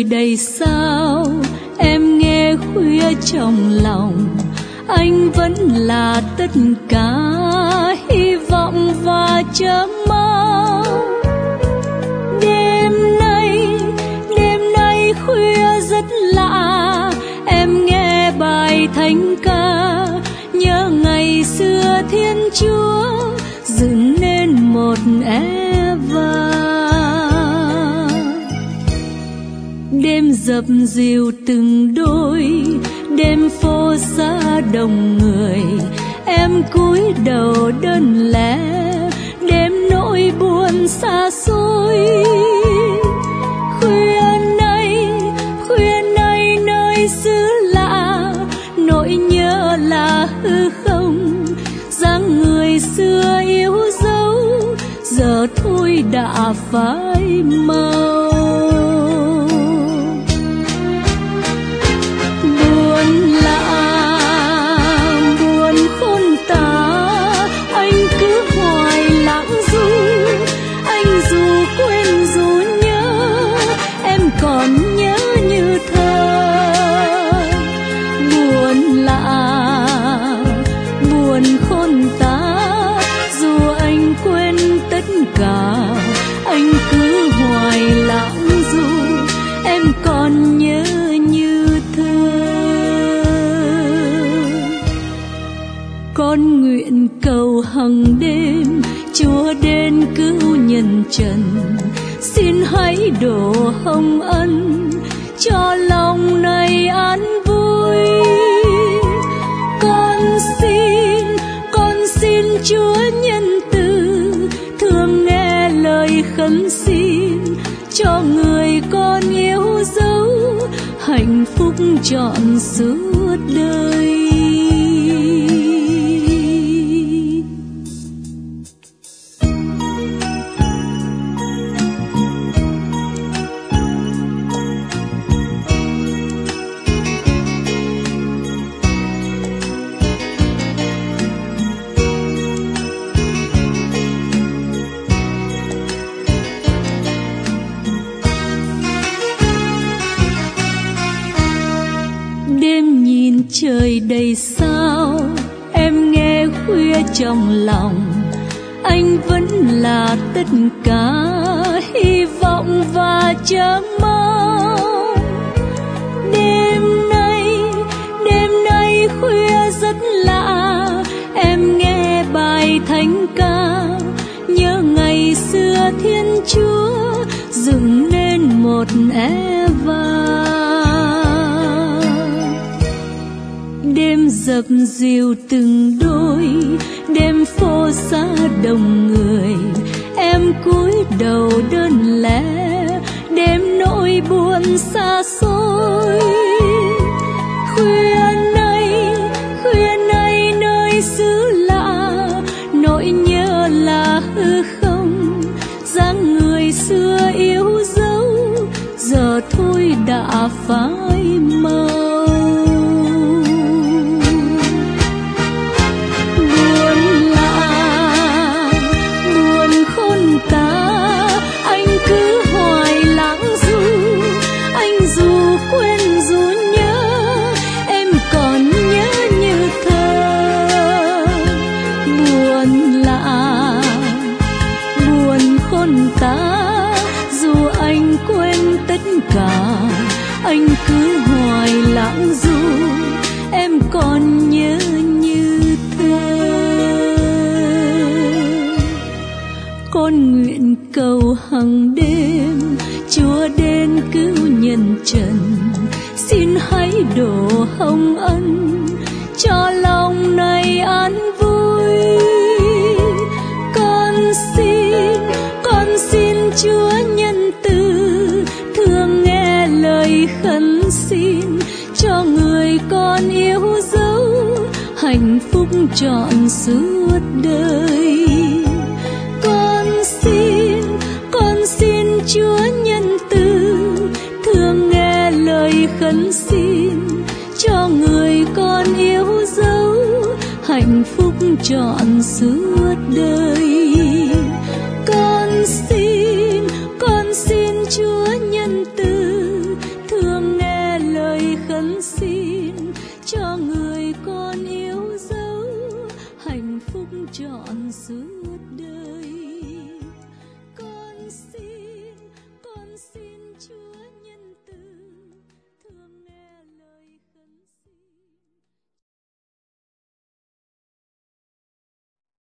trời đầy sao, em nghe khuya trong lòng, anh vẫn là tất cả hy vọng và chờ mong. Đêm nay khuya rất lạ, em nghe bài thánh ca, nhớ ngày xưa Thiên Chúa dựng nên một Eva. Đêm dập dìu từng đôi, đêm phố xa đông người, em cúi đầu đơn lẻ, đêm nỗi buồn xa xôi. Khuya nay nơi xứ lạ, nỗi nhớ là hư không, dáng người xưa yêu dấu giờ thôi đã phai màu. Buồn lạ, buồn khôn tả, anh cứ hoài lãng du, anh dù quên dù nhớ, em còn nhớ như thơ. Buồn lạ, buồn khôn tả, dù anh quên tất cả, anh cứ hoài lãng du, em còn nhớ như thơ. Con nguyện cầu hằng đêm Chúa đến cứu nhân trần, xin hãy đổ hồng ân cho lòng này an vui. Con xin Chúa nhân từ, thương nghe lời khấn xin, cho người con yêu dấu hạnh phúc trọn suốt đời. Đêm nhìn trời đầy sao, em nghe khuya trong lòng, anh vẫn là tất cả hy vọng và chờ mong. Đêm nay khuya rất lạ, em nghe bài thánh ca, nhớ ngày xưa Thiên Chúa dựng nên một Eva. Đêm dập dìu từng đôi, đêm phố xa đông người, em cúi đầu đơn lẻ, đêm nỗi buồn xa xôi. Khuya nay nơi xứ lạ, nỗi nhớ là hư không, dáng người xưa yêu dấu giờ thôi đã phai màu. Dù anh quên tất cả, anh cứ hoài lãng du, em còn nhớ như thơ. Con nguyện cầu hằng đêm Chúa đến cứu nhân trần, xin hãy đổ hồng ân cho lòng này an vui. Con xin Chúa nhân từ, thương nghe lời khấn xin, cho người con yêu dấu hạnh phúc trọn suốt đời. Con xin Chúa nhân từ, thương nghe lời khấn xin, cho người con yêu dấu hạnh phúc trọn suốt đời. Con xin Chúa